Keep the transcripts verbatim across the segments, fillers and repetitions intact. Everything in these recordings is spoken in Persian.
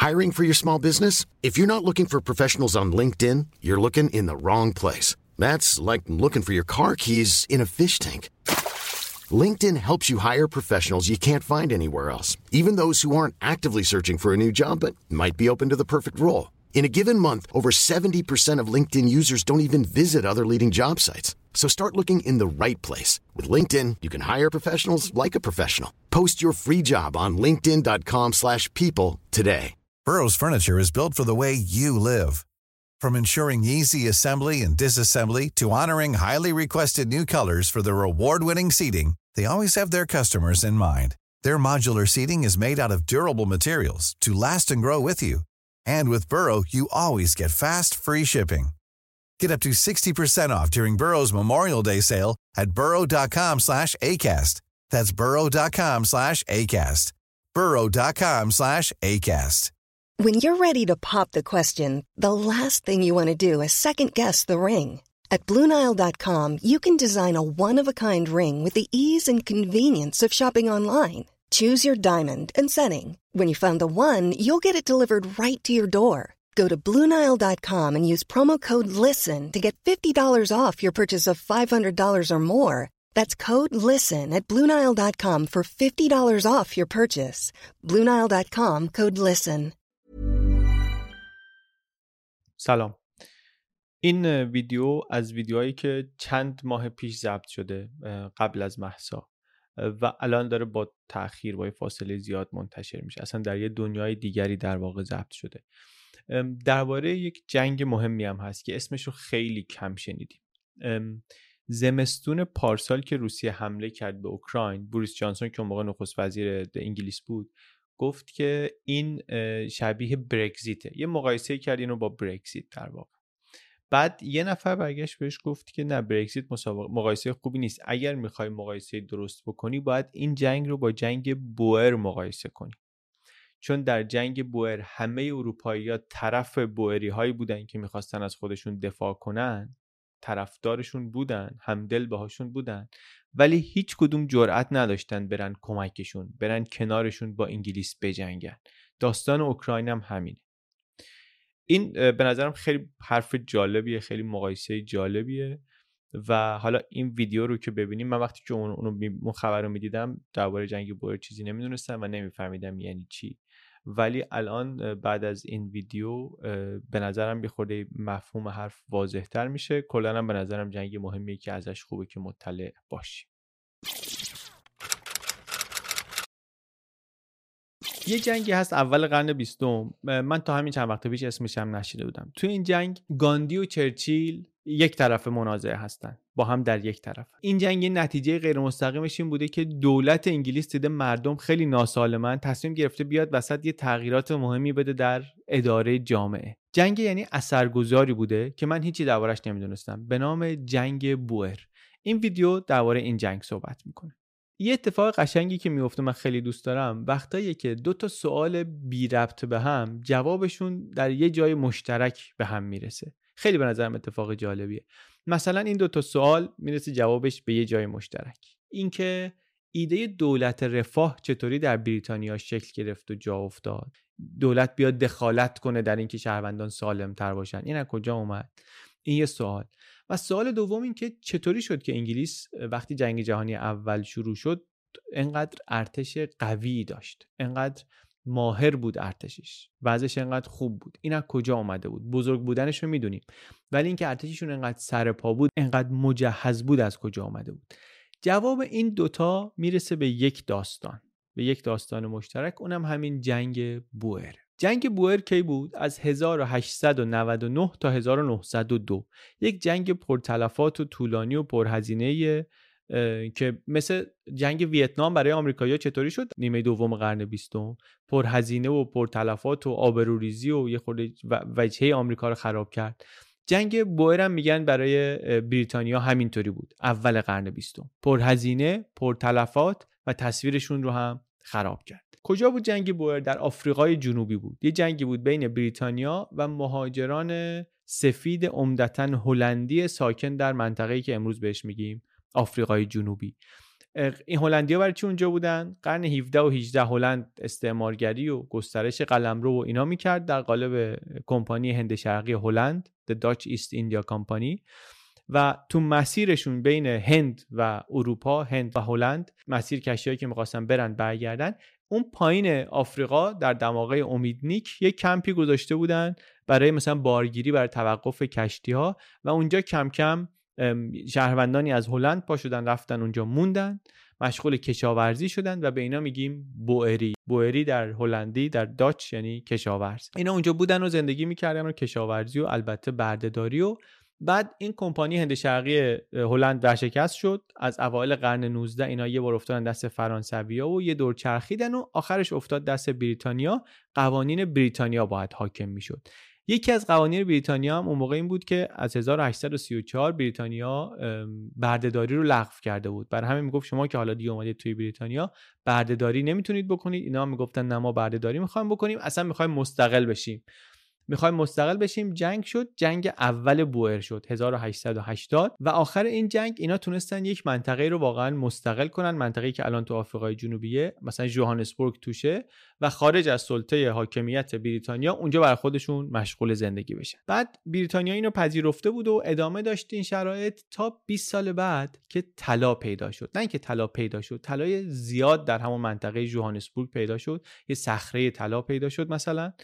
Hiring for your small business? If you're not looking for professionals on LinkedIn, you're looking in the wrong place. That's like looking for your car keys in a fish tank. LinkedIn helps you hire professionals you can't find anywhere else, even those who aren't actively searching for a new job but might be open to the perfect role. In a given month, over seventy percent of LinkedIn users don't even visit other leading job sites. So start looking in the right place. With LinkedIn, you can hire professionals like a professional. Post your free job on linkedin dot com slash people today. Burrow's furniture is built for the way you live. From ensuring easy assembly and disassembly to honoring highly requested new colors for their award-winning seating, they always have their customers in mind. Their modular seating is made out of durable materials to last and grow with you. And with Burrow, you always get fast, free shipping. Get up to sixty percent off during Burrow's Memorial Day sale at burrow dot com slash acast. That's burrow dot com slash acast. burrow dot com slash acast. When you're ready to pop the question, the last thing you want to do is second-guess the ring. At blue nile dot com, you can design a one-of-a-kind ring with the ease and convenience of shopping online. Choose your diamond and setting. When you find the one, you'll get it delivered right to your door. Go to blue nile dot com and use promo code LISTEN to get fifty dollars off your purchase of five hundred dollars or more. That's code LISTEN at blue nile dot com for fifty dollars off your purchase. blue nile dot com, code LISTEN. سلام. این ویدیو از ویدیوهایی که چند ماه پیش ضبط شده قبل از مهسا و الان داره با تأخیر با فاصله زیاد منتشر میشه. اصلا در یه دنیای دیگری در واقع ضبط شده. درباره یک جنگ مهمی هم هست که اسمش رو خیلی کم شنیدیم. زمستون پارسال که روسیه حمله کرد به اوکراین، بوریس جانسون که اون موقع نخست وزیر انگلیس بود گفت که این شبیه برگزیته. یه مقایسه کرد اینو با برگزیت در واقع. بعد یه نفر برگشت بهش گفت که نه، برگزیت مقایسه خوبی نیست. اگر میخوای مقایسه درست بکنی باید این جنگ رو با جنگ بوئر مقایسه کنی. چون در جنگ بوئر همه اروپایی‌ها طرف بوئری هایی بودن که میخواستن از خودشون دفاع کنن، طرفدارشون بودن، همدل باهاشون بودن، ولی هیچ کدوم جرأت نداشتن برن کمکشون، برن کنارشون با انگلیس بجنگن. داستان اوکراین هم همینه. این به نظرم خیلی حرف جالبیه، خیلی مقایسه جالبیه و حالا این ویدیو رو که ببینیم، من وقتی که اون اون خبر رو میدیدم درباره جنگ بوئر چیزی نمیدونستم و نمیفهمیدم یعنی چی، ولی الان بعد از این ویدیو به نظرم یه خورده مفهوم حرف واضح تر میشه. کلا هم به نظرم جنگ مهمیه که ازش خوبه که مطلع باشی. یه جنگی هست اول قرن بیستم، من تا همین چند وقت پیش اسمش هم نشیده بودم. تو این جنگ گاندی و چرچیل یک طرف منازعه هستن، با هم در یک طرف. این جنگ نتیجه غیر مستقیمش این بوده که دولت انگلیس دیده مردم خیلی ناسالمن، تصمیم گرفته بیاد وسط یه تغییرات مهمی بده در اداره جامعه. جنگ یعنی اثرگذاری بوده که من هیچی دربارش نمیدونستم، به نام جنگ بوئر. این ویدیو درباره این جنگ صحبت میکنه. یه اتفاق قشنگی که میفته من خیلی دوست دارم وقتایی که دو تا سوال بی ربط به هم جوابشون در یه جای مشترک به هم میرسه. خیلی به نظرم اتفاق جالبیه. مثلا این دو تا سوال میرسه جوابش به یه جای مشترک. اینکه ایده دولت رفاه چطوری در بریتانیا شکل گرفت و جا افتاد. دولت بیاد دخالت کنه در اینکه شهروندان سالم تر باشن. این از کجا اومد؟ این یه سوال. و سوال دوم این که چطوری شد که انگلیس وقتی جنگ جهانی اول شروع شد انقدر ارتش قوی داشت، انقدر ماهر بود ارتشش، وضعش انقدر خوب بود. این از کجا اومده بود؟ بزرگ بودنش رو میدونیم، ولی اینکه ارتششون انقدر سرپا بود، انقدر مجهز بود، از کجا اومده بود؟ جواب این دوتا میرسه به یک داستان، به یک داستان مشترک، اونم همین جنگ بوئر. جنگ بوئر کی بود؟ از هزار و هشتصد و نود و نه تا هزار و نهصد و دو. یک جنگ پرتلفات و طولانی و پرهزینه که مثل جنگ ویتنام برای آمریکایی‌ها چطوری شد نیمه دوم قرن بیستم، پرهزینه و پرتلفات و آبروریزی و یه خورده وجهه آمریکا رو خراب کرد. جنگ بوئر هم میگن برای بریتانیا همینطوری بود، اول قرن بیستم، پرهزینه، پرتلفات و تصویرشون رو هم خراب کرد. کجا بود جنگ بوئر؟ در آفریقای جنوبی بود. یه جنگی بود بین بریتانیا و مهاجران سفید عمدتاً هلندی ساکن در منطقه‌ای که امروز بهش میگیم آفریقای جنوبی. این هلندی‌ها برای چی اونجا بودن؟ قرن هفده و هجده هلند استعمارگری و گسترش قلمرو و اینا میکرد در قالب کمپانی هند شرقی هلند، The Dutch East India Company، و تو مسیرشون بین هند و اروپا، هند و هلند، مسیر کشتی‌هایی که می‌خواستن برن برگردن، اون پایین آفریقا در دماغه امیدنیک یک کمپی گذاشته بودن برای مثلا بارگیری، برای توقف کشتی‌ها، و اونجا کم کم شهروندانی از هلند پا شدن رفتن اونجا موندن، مشغول کشاورزی شدن و به اینا میگیم بوئری. بوئری در هلندی، در داچ، یعنی کشاورز. اینا اونجا بودن و زندگی میکردن و کشاورزی و البته بردهداری. و بعد این کمپانی هند شرقی هلند ورشکست شد. از اوایل قرن نوزده اینا یه بار افتادن دست فرانسوی‌ها و یه دور چرخیدن و آخرش افتاد دست بریتانیا. قوانین بریتانیا باید حاکم میشد. یکی از قوانین بریتانیا هم اون موقع این بود که از هزار و هشتصد و سی و چهار بریتانیا بردهداری رو لغو کرده بود. برای همین میگفت شما که حالا دیگه اومدید توی بریتانیا بردهداری نمیتونید بکنید. اینا هم میگفتن نه ما بردهداری میخوایم بکنیم، اصلا میخوایم مستقل بشیم. میخوایم مستقل بشیم. جنگ شد. جنگ اول بوئر شد هزار و هشتصد و هشتاد و آخر این جنگ اینا تونستن یک منطقه رو واقعا مستقل کنن، منطقه‌ای که الان تو آفریقای جنوبیه، مثلا ژوهانسبورگ توشه، و خارج از سلطه حاکمیت بریتانیا اونجا برای خودشون مشغول زندگی بشن. بعد بریتانیا اینو پذیرفته بود و ادامه داشت این شرایط تا بیست سال بعد که طلا پیدا شد. نه اینکه طلا پیدا شد، طلای زیاد در همون منطقه ژوهانسبورگ پیدا شد، یه صخره طلا پیدا شد مثلا،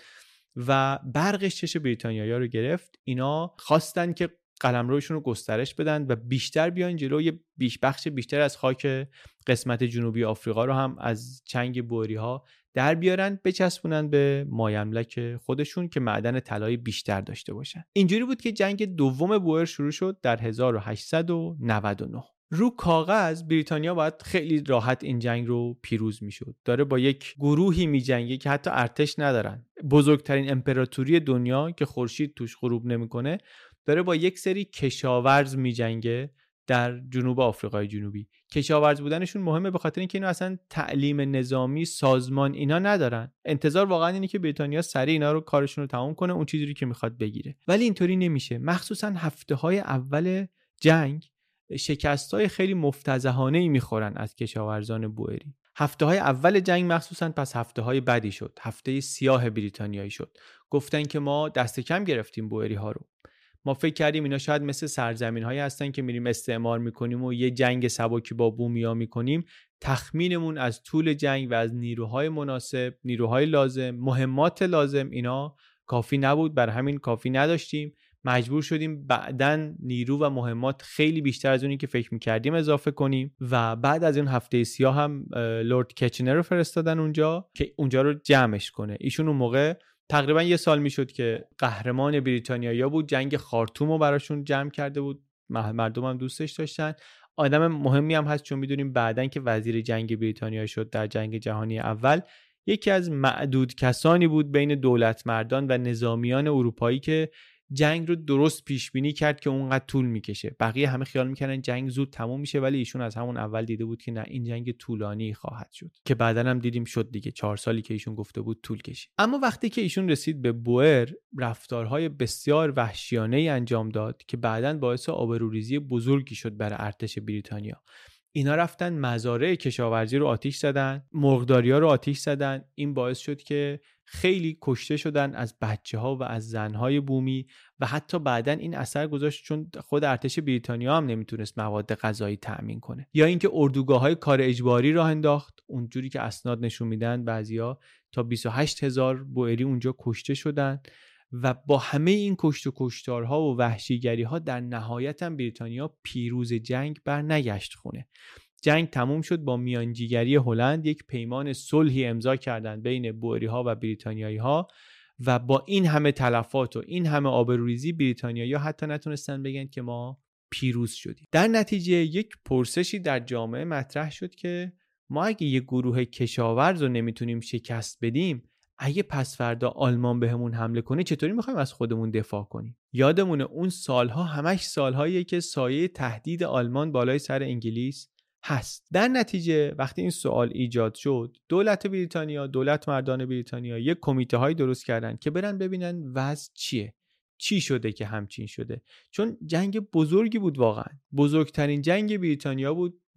و برقش چش بریتانیایی‌ها رو گرفت. اینا خواستن که قلمروشون رو گسترش بدن و بیشتر بیان جلو، یه بیش بخش بیشتر از خاک قسمت جنوبی آفریقا رو هم از چنگ بوئری‌ها در بیارن، بچسبونن به مایملک خودشون که معدن طلای بیشتر داشته باشن. اینجوری بود که جنگ دوم بوئر شروع شد در هزار و هشتصد و نود و نه. رو کاغذ بریتانیا باید خیلی راحت این جنگ رو پیروز میشد. داره با یک گروهی میجنگه که حتی ارتش ندارن، بزرگترین امپراتوری دنیا که خورشید توش غروب نمیکنه، داره با یک سری کشاورز میجنگه در جنوب آفریقای جنوبی. کشاورز بودنشون مهمه به خاطر اینکه اینا اصلا تعلیم نظامی، سازمان اینا ندارن. انتظار واقعا اینه که بریتانیا سریع اینا رو کارشون رو تمام کنه، اون چیزی که میخواد بگیره. ولی اینطوری نمیشه. مخصوصا هفته‌های اول جنگ شکست‌های خیلی مفتضحانه‌ای می‌خورن از کشاورزان بوئری. هفته‌های اول جنگ مخصوصاً پس هفته‌های بعدی شد. هفته سیاه بریتانیایی شد. گفتن که ما دست کم گرفتیم بوئری‌ها رو. ما فکر کردیم اینا شاید مثل سرزمین‌هایی هستن که میریم استعمار می‌کنیم و یه جنگ سبکی با بومیا می‌کنیم. تخمینمون از طول جنگ و از نیروهای مناسب، نیروهای لازم، مهمات لازم اینا کافی نبود، برای همین کافی نداشتیم. مجبور شدیم بعدن نیرو و مهمات خیلی بیشتر از اونی که فکر میکردیم اضافه کنیم و بعد از اون هفته سیاه هم لورد کچنر رو فرستادن اونجا که اونجا رو جمعش کنه. ایشون اون موقع تقریبا یه سال میشد که قهرمان بریتانیایی‌ها بود، جنگ خارتوم رو براشون جمع کرده بود، مردم هم دوستش داشتن. آدم مهمی هم هست چون میدونیم بعدن که وزیر جنگ بریتانیا شد در جنگ جهانی اول، یکی از معدود کسانی بود بین دولت مردان و نظامیان اروپایی که جنگ رو درست پیش بینی کرد که اونقدر طول میکشه. بقیه همه خیال میکردن جنگ زود تموم میشه، ولی ایشون از همون اول دیده بود که نه، این جنگ طولانی خواهد شد، که بعدن هم دیدیم شد دیگه. چهار سالی که ایشون گفته بود طول کشید. اما وقتی که ایشون رسید به بوئر، رفتارهای بسیار وحشیانه‌ای انجام داد که بعدن باعث آبروریزی بزرگی شد برای ارتش بریتانیا. اینا رفتن مزارع کشاورزی رو آتش زدن، مرغداریا رو آتش زدن. این باعث شد که خیلی کشته شدن از بچه‌ها و از زن‌های بومی و حتی بعدن این اثر گذاشت چون خود ارتش بریتانیا هم نمیتونست مواد غذایی تأمین کنه. یا اینکه اردوگاه‌های کار اجباری راه انداخت، اونجوری که اسناد نشون میدن بعضیا تا بیست و هشت هزار بوئری اونجا کشته شدن و با همه این کشت و کشتارها و وحشیگری‌ها در نهایت هم بریتانیا پیروز جنگ بر نگشت خونه. جنگ تموم شد با میانجیگری هلند، یک پیمان صلحی امضا کردند بین بوئری‌ها و بریتانیایی‌ها و با این همه تلفات و این همه آبروریزی بریتانیایی‌ها حتی نتونستن بگن که ما پیروز شدیم. در نتیجه یک پرسشی در جامعه مطرح شد که ما اگه یک گروه کشاورز رو نمیتونیم شکست بدیم، اگه پس فردا آلمان بهمون حمله کنه چطوری میخوایم از خودمون دفاع کنیم؟ یادمونه اون سالها همش سالهاییه که سایه تهدید آلمان بالای سر انگلیس هست. در نتیجه وقتی این سوال ایجاد شد، دولت بریتانیا، دولت مردان بریتانیا یک کمیته هایی درست کردن که برن ببینن وضع چیه، چی شده که همچین شده. چون جنگ بزرگی بود، واقعا بزرگترین جنگ بریتانیا بود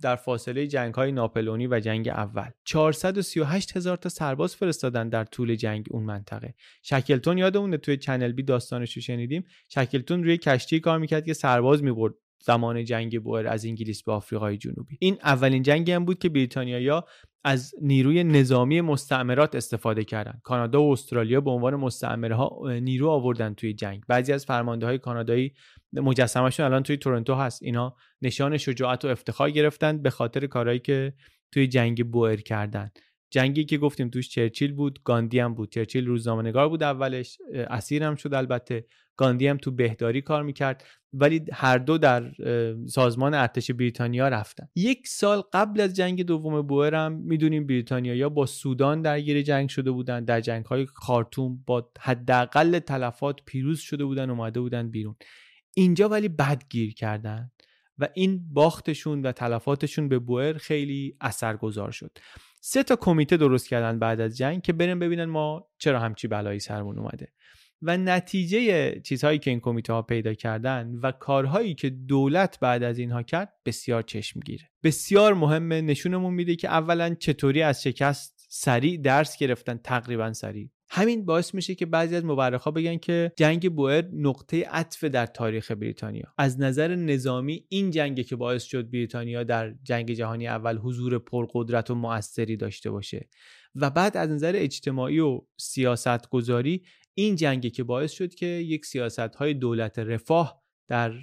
در فاصله جنگ‌های ناپلئونی و جنگ اول. چهارصد و سی و هشت هزار تا سرباز فرستادن در طول جنگ اون منطقه. شکلتون یادمونه توی چنل بی داستانش رو شنیدیم، شکلتون روی کشتی کار میکرد که سرباز میبرد زمان جنگ بوئر از انگلیس به آفریقای جنوبی. این اولین جنگی هم بود که بریتانیایی‌ها از نیروی نظامی مستعمرات استفاده کردن. کانادا و استرالیا به عنوان مستعمره‌ها نیرو آوردن توی جنگ. بعضی از فرمانده‌های کانادایی مجسمه‌شون الان توی تورنتو هست. اینا نشان شجاعت و افتخار گرفتن به خاطر کارهایی که توی جنگ بوئر کردن. جنگی که گفتیم توش چرچیل بود، گاندی هم بود. چرچیل روزنامه‌نگار بود اولش، اسیر هم شد البته. گاندی هم تو بهداری کار میکرد، ولی هر دو در سازمان ارتش بریتانیا رفتن. یک سال قبل از جنگ دوم بوئر هم میدونیم بریتانیایی‌ها با سودان درگیر جنگ شده بودن، در جنگ‌های خارتوم با حداقل تلفات پیروز شده بودن، اومده بودن بیرون. اینجا ولی بد گیر کردن و این باختشون و تلفاتشون به بوئر خیلی اثرگذار شد. سه تا کمیته درست کردن بعد از جنگ که بریم ببینن ما چرا همچی بلایی سرمون اومده. و نتیجه چیزهایی که این کمیته ها پیدا کردن و کارهایی که دولت بعد از اینها کرد بسیار چشمگیره. بسیار مهمه، نشونمون میده که اولا چطوری از شکست سریع درس گرفتن، تقریبا سریع. همین باعث میشه که بعضی از مورخا بگن که جنگ بوئر نقطه عطف در تاریخ بریتانیا. از نظر نظامی این جنگی که باعث شد بریتانیا در جنگ جهانی اول حضور پرقدرت و مؤثری داشته باشه و بعد از نظر اجتماعی و سیاستگذاری این جنگی که باعث شد که یک سیاست‌های دولت رفاه در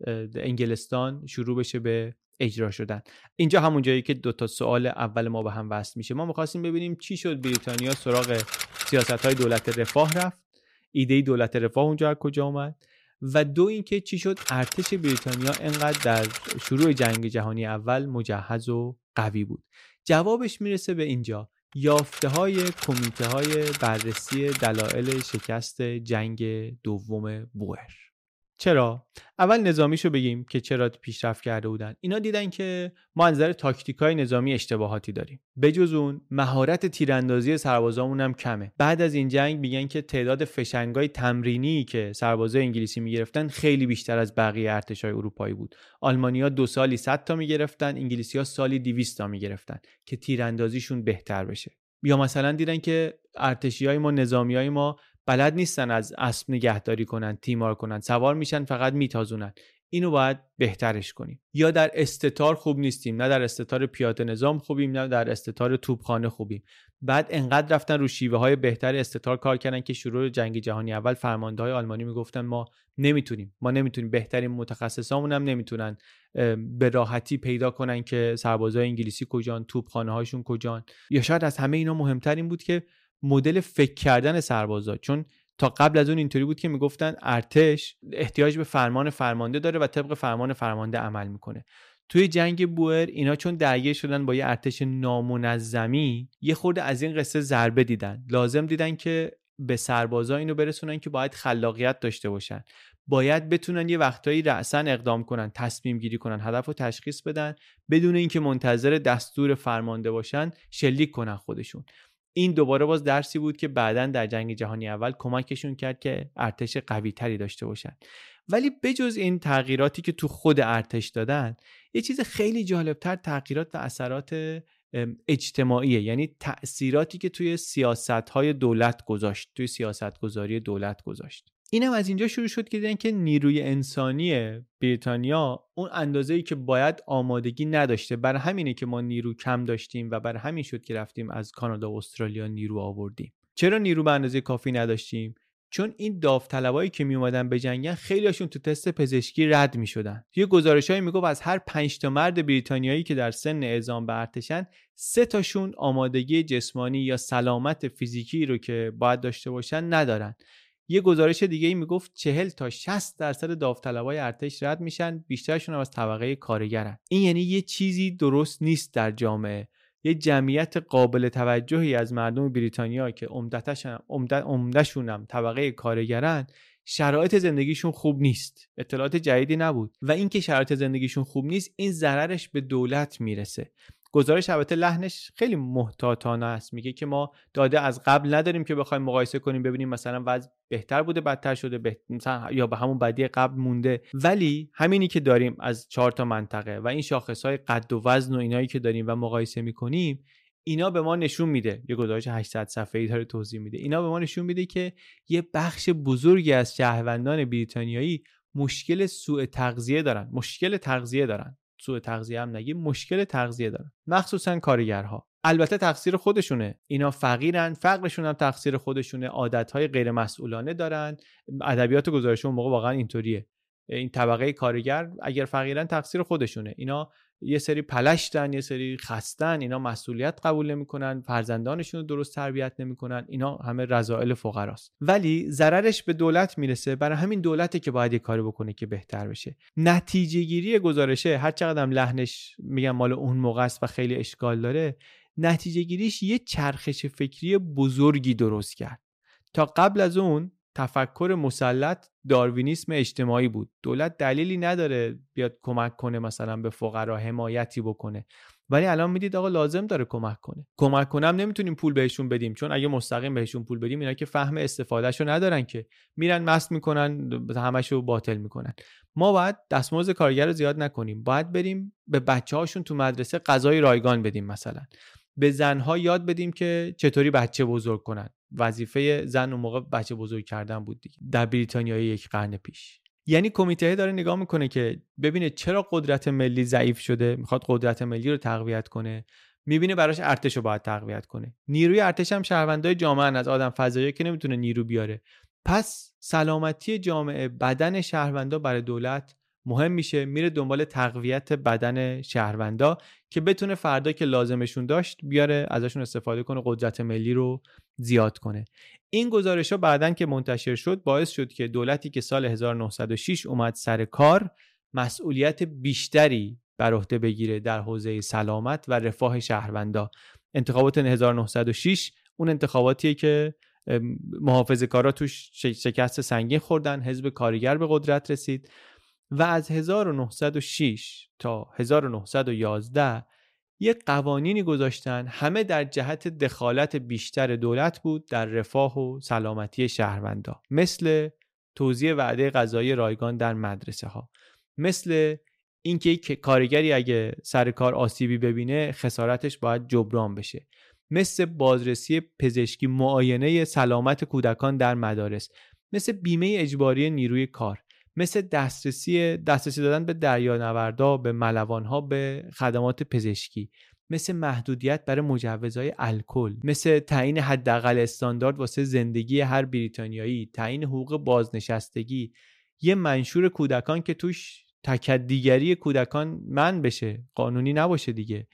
انگلستان شروع بشه به اجرا شدن. اینجا همون جایی که دو تا سوال اول ما به هم وصل میشه. ما می‌خواستیم ببینیم چی شد بریتانیا سراغ سیاست‌های دولت رفاه رفت، ایده دولت رفاه اونجا از کجا اومد، و دو اینکه چی شد ارتش بریتانیا انقدر در شروع جنگ جهانی اول مجهز و قوی بود. جوابش میرسه به اینجا. یافته‌های کمیته‌های بررسی دلایل شکست جنگ دوم بوئر. چرا؟ اول نظامیشو بگیم که چرا پیشرفت کرده بودن. اینا دیدن که ما از نظر تاکتیکای نظامی اشتباهاتی داریم. بجز اون مهارت تیراندازی سربازامون هم کمه. بعد از این جنگ میگن که تعداد فشنگای تمرینی که سربازای انگلیسی میگرفتن خیلی بیشتر از بقیه ارتشای اروپایی بود. آلمانی‌ها دو سالی صد تا میگرفتن، انگلیسی‌ها سالی دویست تا میگرفتن که تیراندازیشون بهتر بشه. یا مثلا دیدن که ارتشیای ما، نظامیای ما بلد نیستن از اسب نگهداری کنن، تیمار کنن، سوار میشن فقط میتازونن. اینو باید بهترش کنیم. یا در استتار خوب نیستیم، نه در استتار پیاده نظام خوبیم، نه در استتار توپخانه خوبیم. بعد انقدر رفتن رو شیوه های بهتر استتار کار کردن که شروع جنگ جهانی اول فرمانده‌های آلمانی میگفتن ما نمیتونیم، ما نمیتونیم، بهترین متخصصامون هم نمیتونن به راحتی پیدا کنن که سربازای انگلیسی کجان، توپخانه هاشون کجان. یا شاید از همه اینا مهمتر این بود که مدل فکر کردن سربازا، چون تا قبل از اون اینطوری بود که میگفتن ارتش احتیاج به فرمان فرمانده داره و طبق فرمان فرمانده عمل میکنه. توی جنگ بوئر اینا چون درگیر شدن با یه ارتش نامنظمی، یه خورده از این قصه ضربه دیدن. لازم دیدن که به سربازا اینو برسونن که باید خلاقیت داشته باشن، باید بتونن یه وقتایی رأساً اقدام کنن، تصمیم گیری کنن، هدف رو تشخیص بدن، بدون اینکه منتظر دستور فرمانده باشن شلیک کنن خودشون. این دوباره باز درسی بود که بعداً در جنگ جهانی اول کمکشون کرد که ارتش قوی تری داشته باشن. ولی بجز این تغییراتی که تو خود ارتش دادن، یه چیز خیلی جالبتر تغییرات و اثرات اجتماعیه، یعنی تأثیراتی که توی سیاست‌های دولت گذاشت، توی سیاست‌گذاری دولت گذاشت. اینم از اینجا شروع شد که دیدن که نیروی انسانی بریتانیا اون اندازه‌ای که باید آمادگی نداشته. برای همینه که ما نیرو کم داشتیم و برای همین شد که رفتیم از کانادا و استرالیا نیرو آوردیم. چرا نیرو به اندازه کافی نداشتیم؟ چون این داوطلبایی که می اومدن به جنگن خیلیاشون تو تست پزشکی رد می شدن. یه گزارشایی میگفت از هر پنج تا مرد بریتانیایی که در سن اعزام به ارتشن، سه تاشون آمادگی جسمانی یا سلامت فیزیکی رو که باید داشته باشن ندارن. یه گزارش دیگه ای میگفت چهل تا شصت درصد داوطلبای ارتش رد میشن، بیشترشون هم از طبقه کارگرن. این یعنی یه چیزی درست نیست در جامعه. یه جمعیت قابل توجهی از مردم بریتانیا که عمدتشون عمدهشون هم طبقه کارگرن، شرایط زندگیشون خوب نیست. اطلاعات جدیدی نبود و این که شرایط زندگیشون خوب نیست، این ضررش به دولت میرسه. گزارش البته لحنش خیلی محتاطانه است، میگه که ما داده از قبل نداریم که بخوایم مقایسه کنیم ببینیم مثلا وضع بهتر بوده بدتر شده بهت... مثلا یا به همون بدی قبل مونده، ولی همینی که داریم از چهار تا منطقه و این شاخصهای قد و وزن و اینایی که داریم و مقایسه میکنیم، اینا به ما نشون میده، یه گزارش هشتصد صفحه‌ای داره توضیح میده، اینا به ما نشون میده که یه بخش بزرگی از شهروندان بریتانیایی مشکل سوء تغذیه دارن، مشکل تغذیه دارن، سوء تغذیه هم نگیم، مشکل تغذیه دارن، مخصوصا کارگرها. البته تقصیر خودشونه، اینا فقیرن، فقرشون هم تقصیر خودشونه، عادتهای غیر مسئولانه دارن. ادبیات گزارش اون موقع واقعا اینطوریه، این طبقه کارگر اگر فقیرن تقصیر خودشونه، اینا یه سری پلشتن، یه سری خستن، اینا مسئولیت قبول نمیکنن، فرزندانشون رو درست تربیت نمیکنن، اینا همه رذائل فقراست. ولی ضررش به دولت میرسه، برای همین دولته که باید یه کاری بکنه که بهتر بشه. نتیجه گیری گزارشه هر چقدر هم لحنش میگم مال اون موقع است و خیلی اشکال داره، نتیجه گیریش یه چرخش فکری بزرگی درست کرد. تا قبل از اون تفکر مسلط داروینیسم اجتماعی بود، دولت دلیلی نداره بیاد کمک کنه مثلا به فقرا حمایتی بکنه، ولی الان میدید آقا لازم داره کمک کنه. کمک کنم نمیتونیم پول بهشون بدیم، چون اگه مستقیم بهشون پول بدیم اینا که فهم استفادهشو ندارن، که میرن مست میکنن همشو باطل میکنن. ما باید دستمزد کارگر رو زیاد نکنیم، باید بریم به بچه‌هاشون تو مدرسه غذای رایگان بدیم، مثلا به زنها یاد بدیم که چطوری بچه بزرگ کنن. وظیفه زن اون موقع بچه بزرگ کردن بود دیگه در بریتانیای یک قرن پیش. یعنی کمیته داره نگاه میکنه که ببینه چرا قدرت ملی ضعیف شده، میخواد قدرت ملی رو تقویت کنه، میبینه براش ارتش رو باید تقویت کنه. نیروی ارتش هم شهروندای جامعه از آدم فضایی که نمیتونه نیرو بیاره، پس سلامتی جامعه، بدن شهروندا برای دولت مهم میشه، میره دنبال تقویت بدن شهروندا که بتونه فردا که لازمشون داشت بیاره ازشون استفاده کنه، قدرت ملی رو زیاد کنه. این گزارش‌ها بعدن که منتشر شد باعث شد که دولتی که سال هزار و نهصد و شش اومد سر کار مسئولیت بیشتری بر عهده بگیره در حوزه سلامت و رفاه شهروندا. انتخابات هزار و نهصد و شش اون انتخاباتیه که محافظه‌کارا توش شکست سنگین خوردن، حزب کارگر به قدرت رسید و از هزار و نهصد و شش تا هزار و نهصد و یازده یک قوانینی گذاشتن همه در جهت دخالت بیشتر دولت بود در رفاه و سلامتی شهروندا، مثل توزیع وعده غذایی رایگان در مدرسه ها، مثل اینکه کارگری اگه سر کار آسیبی ببینه خسارتش باید جبران بشه، مثل بازرسی پزشکی، معاینه سلامت کودکان در مدارس، مثل بیمه اجباری نیروی کار، مثل دسترسی دسترسی دادن به دریانوردا، به ملوانها، به خدمات پزشکی، مثل محدودیت برای مجوزهای الکل، مثل تعیین حداقل استاندارد واسه زندگی هر بریتانیایی، تعیین حقوق بازنشستگی، یه منشور کودکان که توش تکدیگری کودکان منع بشه، قانونی نباشه دیگه،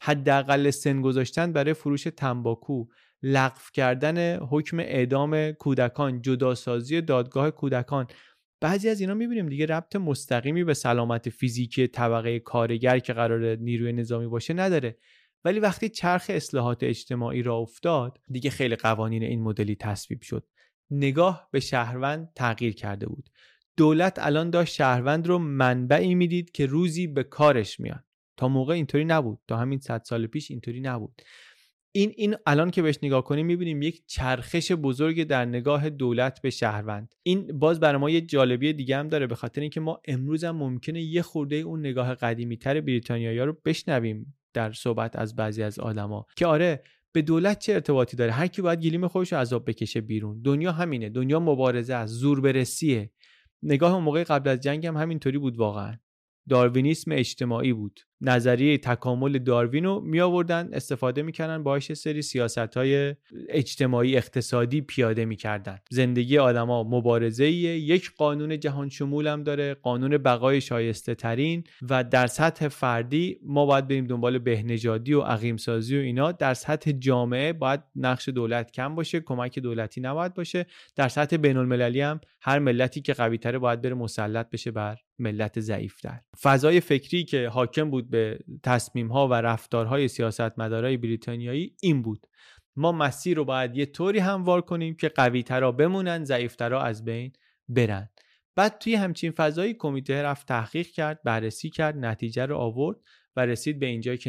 حداقل سن گذاشتن برای فروش تنباکو، لغو کردن حکم اعدام کودکان، جداسازی دادگاه کودکان. بعضی از اینا میبینیم دیگه ربط مستقیمی به سلامت فیزیکی طبقه کارگر که قراره نیروی نظامی باشه نداره، ولی وقتی چرخ اصلاحات اجتماعی را افتاد دیگه خیلی قوانین این مدلی تصویب شد. نگاه به شهروند تغییر کرده بود. دولت الان داشت شهروند رو منبعی میدید که روزی به کارش میاد. تا موقع اینطوری نبود، تا همین صد سال پیش اینطوری نبود. این این الان که بهش نگاه کنیم میبینیم یک چرخش بزرگ در نگاه دولت به شهروند. این باز برای ما یه جالبی دیگه هم داره، به خاطر اینکه ما امروز هم ممکنه یه خورده اون نگاه قدیمی تر بریتانیایی‌ها رو بشنویم در صحبت از بعضی از آدما که آره به دولت چه ارتباطی داره، هر کی باید گلیم خودش رو عذاب بکشه بیرون، دنیا همینه، دنیا مبارزه است، زور برسیه. نگاه اون موقع قبل از جنگ هم همینطوری بود، واقعا داروینیسم اجتماعی بود. نظریه تکامل داروین رو می آوردن استفاده میکردن، باهاش سری سیاست‌های اجتماعی اقتصادی پیاده میکردن. زندگی آدما مبارزه‌ایه، یک قانون جهان شمول هم داره، قانون بقای شایسته ترین، و در سطح فردی ما باید بریم دنبال بهنژادی و عقیم‌سازی و اینا. در سطح جامعه باید نقش دولت کم باشه، کمک دولتی نباید باشه. در سطح بین‌المللی هم هر ملتی که قوی‌تره باید بره مسلط بشه بر ملت ضعیف‌تر. فضای فکری که حاکم بود به تصمیم‌ها و رفتارهای سیاستمدارای بریتانیایی این بود: ما مسیر رو باید یه طوری هموار کنیم که قوی‌ترا بمونن، ضعیف‌ترا از بین برن. بعد توی همچین فضایی کمیته رفت تحقیق کرد، بررسی کرد، نتیجه رو آورد و رسید به اینجایی که نه،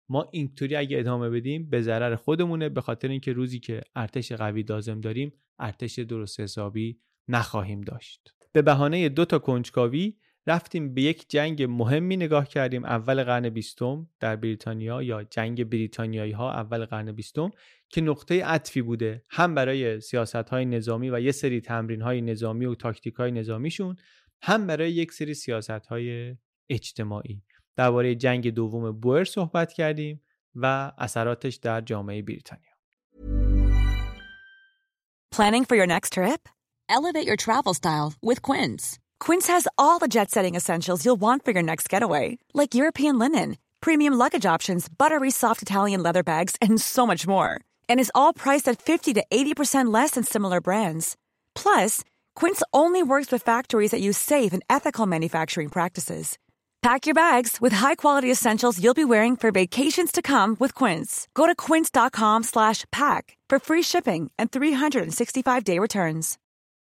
ما اینطوری اگه ادامه بدیم به ضرر خودمونه، به خاطر اینکه روزی که ارتش قوی لازم داریم ارتش درست حسابی نخواهیم داشت. به بهانه دو تا کنجکاوی رفتیم به یک جنگ مهمی نگاه کردیم اول قرن بیستم در بریتانیا، یا جنگ بریتانیایی ها اول قرن بیستم، که نقطه عطفی بوده هم برای سیاست‌های نظامی و یه سری تمرین‌های نظامی و تاکتیک‌های نظامیشون، هم برای یک سری سیاست‌های اجتماعی. درباره جنگ دوم بوئر صحبت کردیم و اثراتش در جامعه بریتانیا. Planning for your next trip? Elevate your travel style with Quince. Quince has all the jet-setting essentials you'll want for your next getaway, like European linen, premium luggage options, buttery soft Italian leather bags, and so much more. And is all priced at fifty to eighty percent less than similar brands. Plus, Quince only works with factories that use safe and ethical manufacturing practices. Pack your bags with high-quality essentials you'll be wearing for vacations to come with Quince. Go to quince dot com slash pack for free shipping and three sixty-five day returns.